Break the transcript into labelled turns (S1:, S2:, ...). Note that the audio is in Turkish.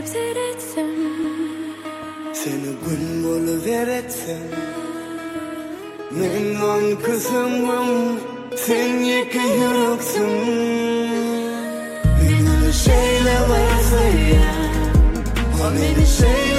S1: sevsem
S2: seni gün buluveretsem men on kızımım sen iki yüreksin men onu şeyle varsa ya o meni şeyle